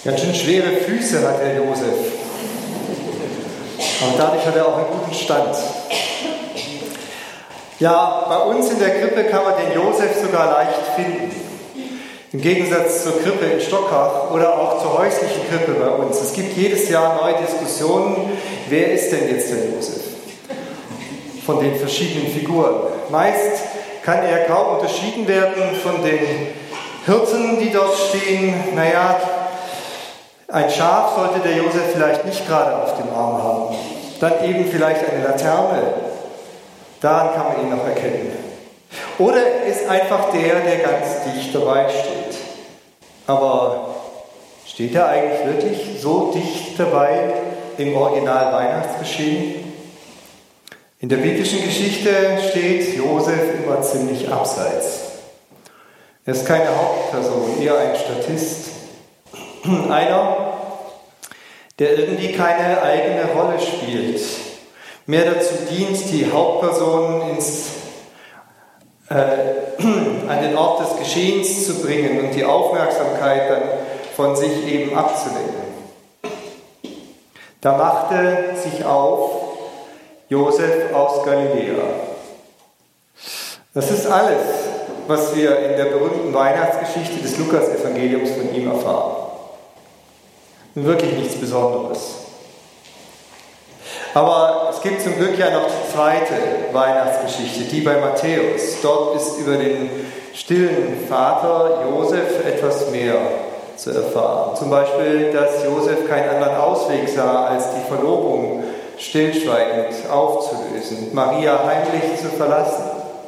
Ganz schön schwere Füße hat der Josef. Aber dadurch hat er auch einen guten Stand. Ja, bei uns in der Krippe kann man den Josef sogar leicht finden. Im Gegensatz zur Krippe in Stockach oder auch zur häuslichen Krippe bei uns. Es gibt jedes Jahr neue Diskussionen, wer ist denn jetzt der Josef? Von den verschiedenen Figuren. Meist kann er kaum unterschieden werden von den Hirten, die dort stehen. Naja, ein Schaf sollte der Josef vielleicht nicht gerade auf dem Arm haben. Dann eben vielleicht eine Laterne. Daran kann man ihn noch erkennen. Oder er ist einfach der ganz dicht dabei steht. Aber steht er eigentlich wirklich so dicht dabei im Original Weihnachtsgeschehen? In der biblischen Geschichte steht Josef immer ziemlich abseits. Er ist keine Hauptperson, eher ein Statist. Einer, der irgendwie keine eigene Rolle spielt. Mehr dazu dient, die Hauptperson an den Ort des Geschehens zu bringen und die Aufmerksamkeit dann von sich eben abzulenken. Da machte sich auf Josef aus Galiläa. Das ist alles, was wir in der berühmten Weihnachtsgeschichte des Lukas-Evangeliums von ihm erfahren. Wirklich nichts Besonderes. Aber es gibt zum Glück ja noch die zweite Weihnachtsgeschichte, die bei Matthäus. Dort ist über den stillen Vater Josef etwas mehr zu erfahren. Zum Beispiel, dass Josef keinen anderen Ausweg sah, als die Verlobung stillschweigend aufzulösen, Maria heimlich zu verlassen.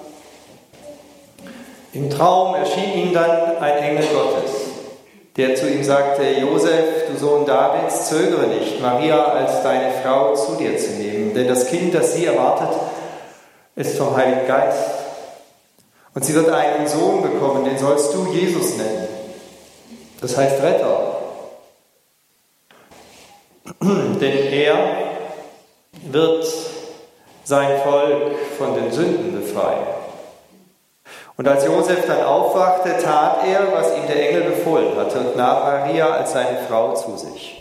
Im Traum erschien ihm dann ein Engel Gottes, der zu ihm sagte: Josef, du Sohn Davids, zögere nicht, Maria als deine Frau zu dir zu nehmen, denn das Kind, das sie erwartet, ist vom Heiligen Geist. Und sie wird einen Sohn bekommen, den sollst du Jesus nennen. Das heißt Retter. Denn er wird sein Volk von den Sünden befreien. Und als Josef dann aufwachte, tat er, was ihm der Engel befohlen hatte, und nahm Maria als seine Frau zu sich.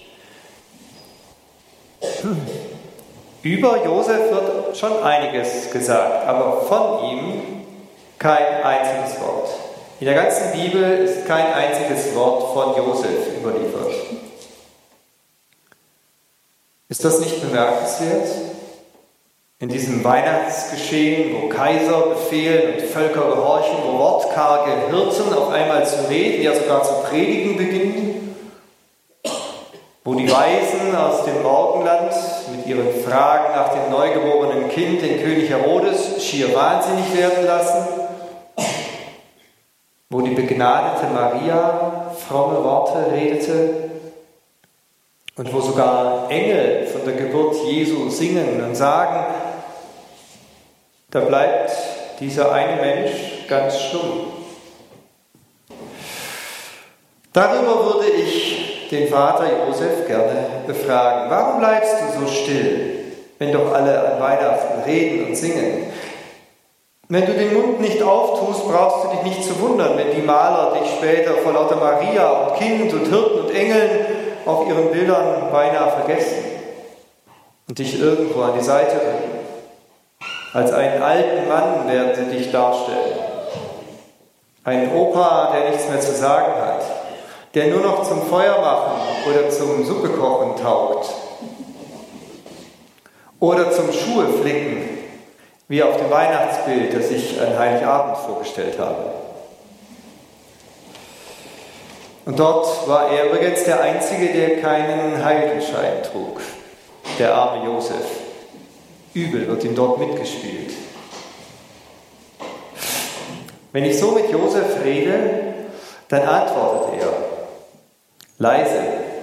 Über Josef wird schon einiges gesagt, aber von ihm kein einziges Wort. In der ganzen Bibel ist kein einziges Wort von Josef überliefert. Ist das nicht bemerkenswert? In diesem Weihnachtsgeschehen, wo Kaiser befehlen und Völker gehorchen, wo wortkarge Hirten auf einmal zu reden, ja sogar zu predigen beginnen, wo die Weisen aus dem Morgenland mit ihren Fragen nach dem neugeborenen Kind den König Herodes schier wahnsinnig werden lassen, wo die begnadete Maria fromme Worte redete und wo sogar Engel von der Geburt Jesu singen und sagen, da bleibt dieser eine Mensch ganz stumm. Darüber würde ich den Vater Josef gerne befragen. Warum bleibst du so still, wenn doch alle an Weihnachten reden und singen? Wenn du den Mund nicht auftust, brauchst du dich nicht zu wundern, wenn die Maler dich später vor lauter Maria und Kind und Hirten und Engeln auf ihren Bildern beinahe vergessen und dich irgendwo an die Seite rücken. Als einen alten Mann werden sie dich darstellen. Einen Opa, der nichts mehr zu sagen hat, der nur noch zum Feuermachen oder zum Suppekochen taugt. Oder zum Schuheflicken, wie auf dem Weihnachtsbild, das ich an Heiligabend vorgestellt habe. Und dort war er übrigens der Einzige, der keinen Heiligenschein trug, der arme Josef. Übel wird ihm dort mitgespielt. Wenn ich so mit Josef rede, dann antwortet er leise,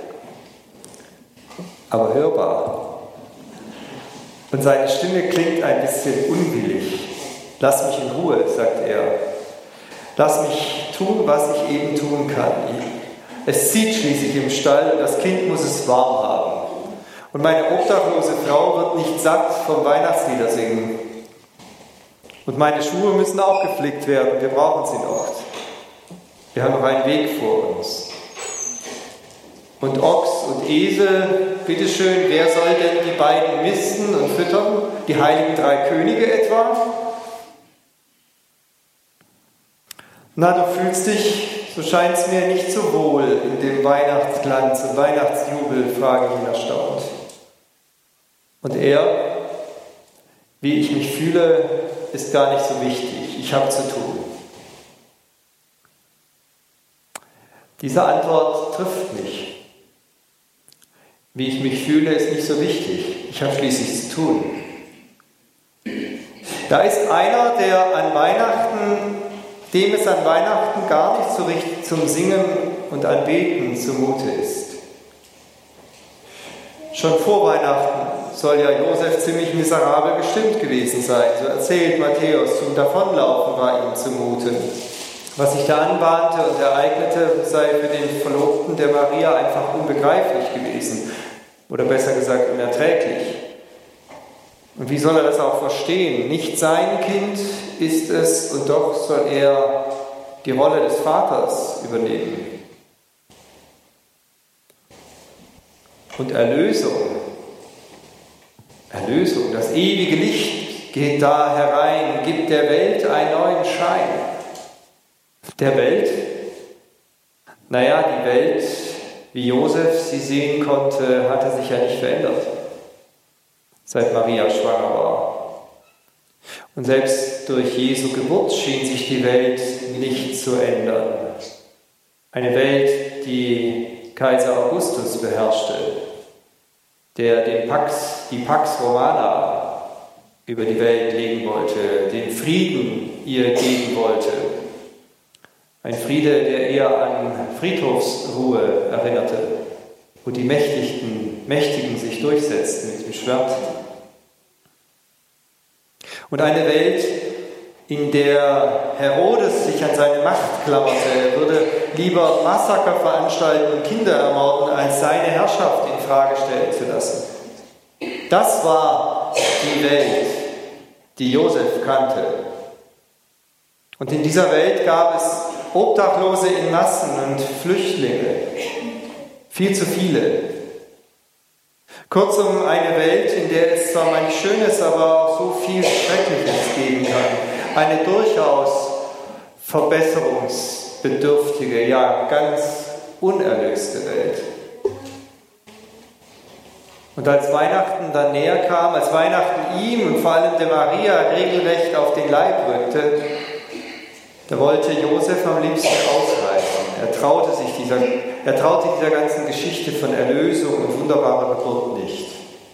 aber hörbar. Und seine Stimme klingt ein bisschen unwillig. Lass mich in Ruhe, sagt er. Lass mich tun, was ich eben tun kann. Es zieht schließlich im Stall und das Kind muss es warm haben. Und meine obdachlose Frau wird nicht satt vom Weihnachtslieder singen. Und meine Schuhe müssen auch geflickt werden. Wir brauchen sie noch. Wir haben noch einen Weg vor uns. und Ochs und Esel, bitteschön, wer soll denn die beiden misten und füttern? Die heiligen drei Könige etwa? Na, du fühlst dich, so scheint es mir, nicht so wohl in dem Weihnachtsglanz und Weihnachtsjubel, frage ich ihn erstaunt. Und er, wie ich mich fühle, ist gar nicht so wichtig. Ich habe zu tun. Diese Antwort trifft mich. Wie ich mich fühle, ist nicht so wichtig. Ich habe schließlich zu tun. Da ist einer, dem es an Weihnachten gar nicht so richtig zum Singen und Anbeten zumute ist. Schon vor Weihnachten soll ja Josef ziemlich miserabel gestimmt gewesen sein. So erzählt Matthäus, zum Davonlaufen war ihm zumute. Was sich da anbahnte und ereignete, sei für den Verlobten der Maria einfach unbegreiflich gewesen. Oder besser gesagt, unerträglich. Und wie soll er das auch verstehen? Nicht sein Kind ist es und doch soll er die Rolle des Vaters übernehmen. Und Erlösung, das ewige Licht geht da herein, gibt der Welt einen neuen Schein. Der Welt? Naja, die Welt, wie Josef sie sehen konnte, hatte sich ja nicht verändert, seit Maria schwanger war. Und selbst durch Jesu Geburt schien sich die Welt nicht zu ändern. Eine Welt, die Kaiser Augustus beherrschte, der die Pax Romana über die Welt legen wollte, den Frieden ihr geben wollte. Ein Friede, der eher an Friedhofsruhe erinnerte, wo die Mächtigen sich durchsetzten mit dem Schwert. Und eine Welt, in der Herodes sich an seine Macht klammerte. Er würde lieber Massaker veranstalten und Kinder ermorden, als seine Herrschaft in Frage stellen zu lassen. Das war die Welt, die Josef kannte. Und in dieser Welt gab es Obdachlose in Massen und Flüchtlinge. Viel zu viele. Kurzum, eine Welt, in der es zwar manch Schönes, aber auch so viel Schreckliches geben kann. Eine durchaus verbesserungsbedürftige, ja ganz unerlöste Welt. Und als Weihnachten dann näher kam, als Weihnachten ihm und vor allem der Maria regelrecht auf den Leib rückte, da wollte Josef am liebsten ausreißen. Er traute dieser ganzen Geschichte von Erlösung und wunderbarer Geburt nicht.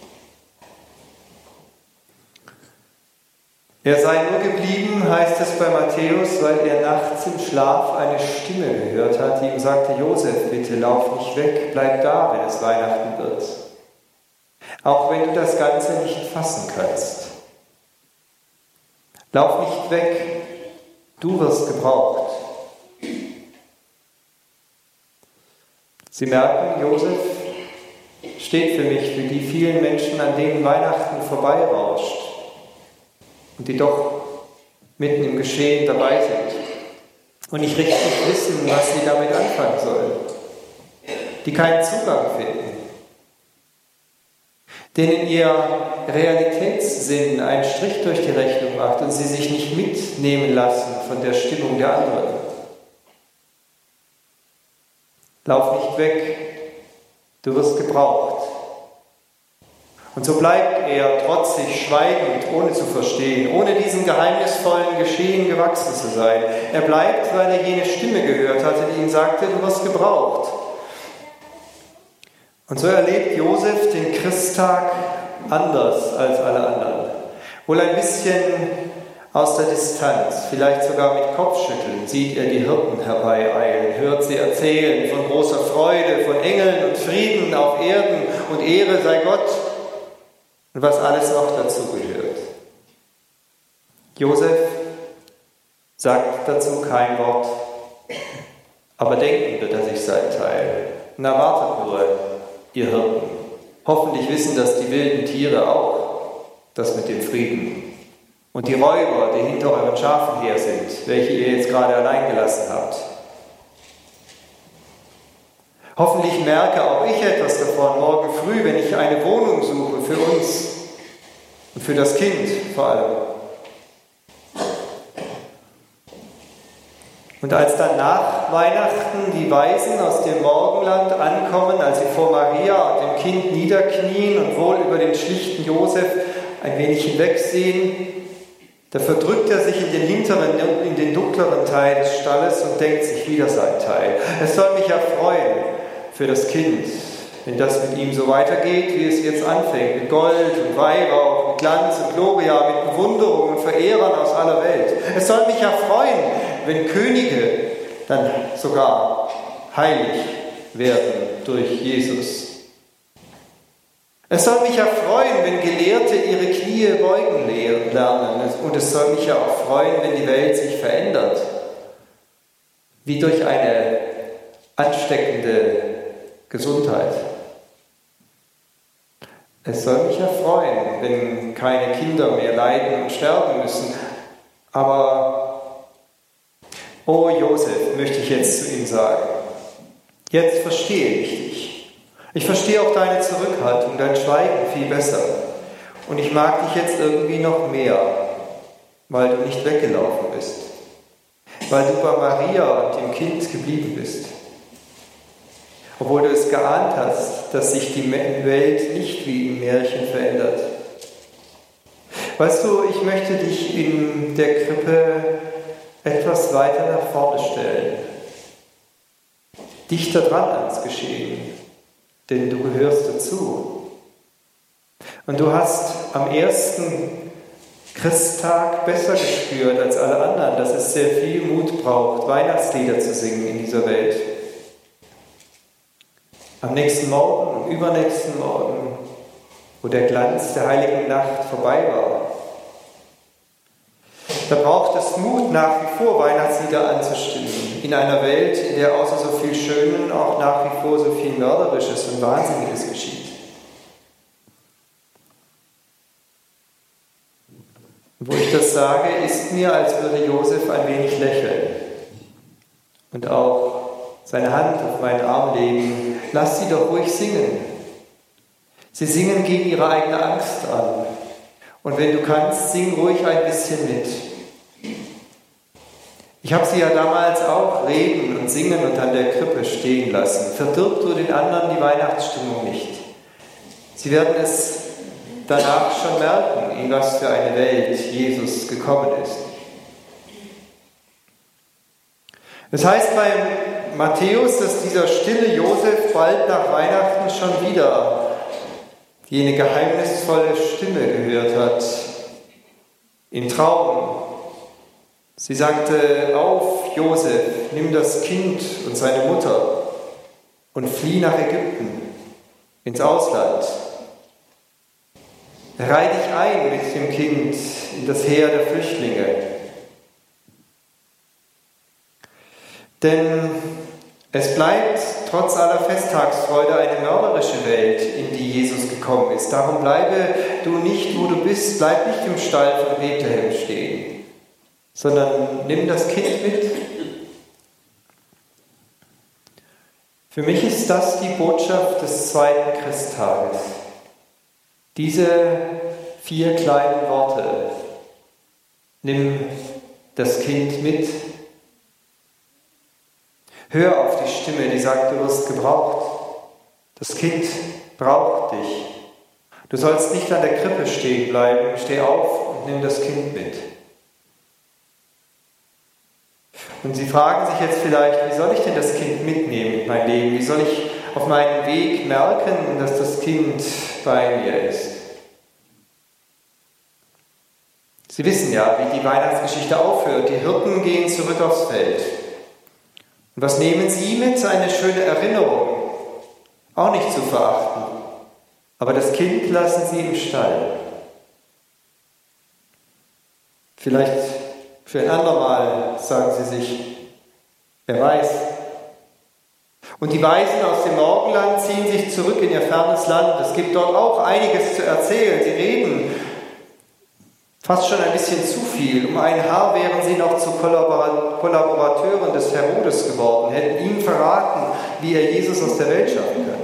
Er sei nur geblieben, heißt es bei Matthäus, weil er nachts im Schlaf eine Stimme gehört hat, die ihm sagte: Josef, bitte lauf nicht weg, bleib da, wenn es Weihnachten wird. Auch wenn du das Ganze nicht fassen kannst. Lauf nicht weg, du wirst gebraucht. Sie merken, Josef steht für mich, für die vielen Menschen, an denen Weihnachten vorbeirauscht und die doch mitten im Geschehen dabei sind und nicht richtig wissen, was sie damit anfangen sollen, die keinen Zugang finden, denen ihr Realitätssinn einen Strich durch die Rechnung macht und sie sich nicht mitnehmen lassen von der Stimmung der anderen. Lauf nicht weg, du wirst gebraucht. Und so bleibt er trotzig, schweigend, ohne zu verstehen, ohne diesem geheimnisvollen Geschehen gewachsen zu sein. Er bleibt, weil er jene Stimme gehört hatte, die ihm sagte: Du wirst gebraucht. Und so erlebt Josef den Christtag anders als alle anderen. Wohl ein bisschen aus der Distanz, vielleicht sogar mit Kopfschütteln, sieht er die Hirten herbeieilen, hört sie erzählen von großer Freude, von Engeln und Frieden auf Erden und Ehre sei Gott und was alles noch dazu gehört. Josef sagt dazu kein Wort, aber denken wird er sich sein Teil. Na, wartet nur, ihr Hirten. Hoffentlich wissen das die wilden Tiere auch, das mit dem Frieden. Und die Räuber, die hinter euren Schafen her sind, welche ihr jetzt gerade allein gelassen habt. Hoffentlich merke auch ich etwas davon morgen früh, wenn ich eine Wohnung suche für uns und für das Kind vor allem. Und als dann nach Weihnachten die Weisen aus dem Morgenland ankommen, als sie vor Maria und dem Kind niederknien und wohl über den schlichten Josef ein wenig hinwegsehen, da verdrückt er sich in den dunkleren Teil des Stalles und denkt sich wieder sein Teil. Es soll mich erfreuen für das Kind, wenn das mit ihm so weitergeht, wie es jetzt anfängt, mit Gold und Weihrauch, mit Glanz und Gloria, mit Bewunderung und Verehrern aus aller Welt. Es soll mich erfreuen, wenn Könige dann sogar heilig werden durch Jesus. Es soll mich erfreuen, wenn Gelehrte ihre Knie beugen lernen. Und es soll mich ja auch freuen, wenn die Welt sich verändert. Wie durch eine ansteckende Gesundheit. Es soll mich erfreuen, wenn keine Kinder mehr leiden und sterben müssen. Aber, oh Josef, möchte ich jetzt zu ihm sagen, jetzt verstehe ich dich. Ich verstehe auch deine Zurückhaltung, dein Schweigen viel besser. Und ich mag dich jetzt irgendwie noch mehr, weil du nicht weggelaufen bist. Weil du bei Maria und dem Kind geblieben bist. Obwohl du es geahnt hast, dass sich die Welt nicht wie im Märchen verändert. Weißt du, ich möchte dich in der Krippe etwas weiter nach vorne stellen. Dichter dran ans Geschehen. Denn du gehörst dazu. Und du hast am ersten Christtag besser gespürt als alle anderen, dass es sehr viel Mut braucht, Weihnachtslieder zu singen in dieser Welt. Am nächsten Morgen und übernächsten Morgen, wo der Glanz der heiligen Nacht vorbei war. Da braucht es Mut, nach wie vor Weihnachtslieder anzustimmen, in einer Welt, in der außer so viel Schönen auch nach wie vor so viel Mörderisches und Wahnsinniges geschieht. Und wo ich das sage, ist mir, als würde Josef ein wenig lächeln und auch seine Hand auf meinen Arm legen. Lass sie doch ruhig singen. Sie singen gegen ihre eigene Angst an. Und wenn du kannst, sing ruhig ein bisschen mit. Ich habe sie ja damals auch reden und singen und an der Krippe stehen lassen. Verdirb du den anderen die Weihnachtsstimmung nicht. Sie werden es danach schon merken, in was für eine Welt Jesus gekommen ist. Es heißt bei Matthäus, dass dieser stille Josef bald nach Weihnachten schon wieder jene geheimnisvolle Stimme gehört hat, im Traum. Sie sagte, auf, Josef, nimm das Kind und seine Mutter und flieh nach Ägypten, ins Ausland. Reih dich ein mit dem Kind in das Heer der Flüchtlinge. Denn es bleibt trotz aller Festtagsfreude eine mörderische Welt, in die Jesus gekommen ist. Darum bleibe du nicht, wo du bist, bleib nicht im Stall von Bethlehem stehen, sondern nimm das Kind mit. Für mich ist das die Botschaft des zweiten Christtages. Diese 4 kleinen Worte. Nimm das Kind mit. Hör auf die Stimme, die sagt, du wirst gebraucht. Das Kind braucht dich. Du sollst nicht an der Krippe stehen bleiben. Steh auf und nimm das Kind mit. Und Sie fragen sich jetzt vielleicht, wie soll ich denn das Kind mitnehmen in mein Leben? Wie soll ich auf meinem Weg merken, dass das Kind bei mir ist? Sie wissen ja, wie die Weihnachtsgeschichte aufhört. Die Hirten gehen zurück aufs Feld. Und was nehmen Sie mit? Eine schöne Erinnerung. Auch nicht zu verachten. Aber das Kind lassen Sie im Stall. Vielleicht für ein andermal, sagen Sie sich, wer weiß. Und die Weisen aus dem Morgenland ziehen sich zurück in ihr fernes Land. Es gibt dort auch einiges zu erzählen. Sie reden Fast schon ein bisschen zu viel. Um ein Haar wären sie noch zu Kollaborateuren des Herodes geworden, hätten ihm verraten, wie er Jesus aus der Welt schaffen kann.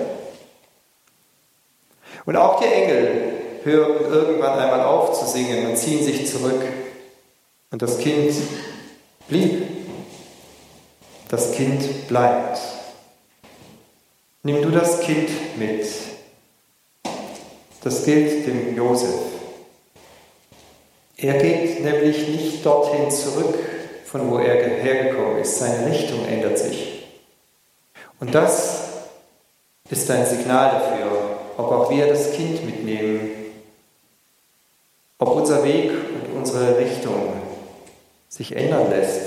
Und auch die Engel hören irgendwann einmal auf zu singen und ziehen sich zurück. Und das Kind blieb. Das Kind bleibt. Nimm du das Kind mit. Das gilt dem Josef. Er geht nämlich nicht dorthin zurück, von wo er hergekommen ist. Seine Richtung ändert sich. Und das ist ein Signal dafür, ob auch wir das Kind mitnehmen, ob unser Weg und unsere Richtung sich ändern lässt.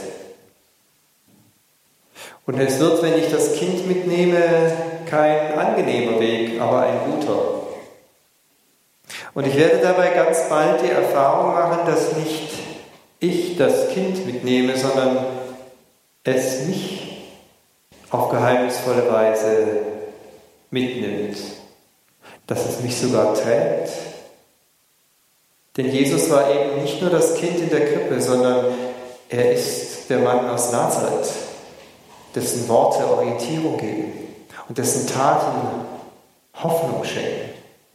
Und es wird, wenn ich das Kind mitnehme, kein angenehmer Weg, aber ein guter. Und ich werde dabei ganz bald die Erfahrung machen, dass nicht ich das Kind mitnehme, sondern es mich auf geheimnisvolle Weise mitnimmt, dass es mich sogar trägt. Denn Jesus war eben nicht nur das Kind in der Krippe, sondern er ist der Mann aus Nazareth, dessen Worte Orientierung geben und dessen Taten Hoffnung schenken.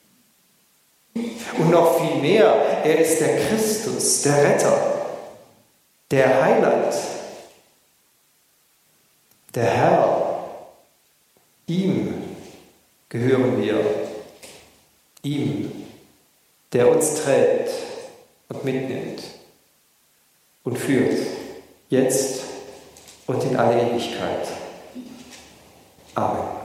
Und noch viel mehr, er ist der Christus, der Retter, der Heiland, der Herr. Ihm gehören wir, ihm, der uns trägt und mitnimmt und führt, jetzt und in alle Ewigkeit. Amen.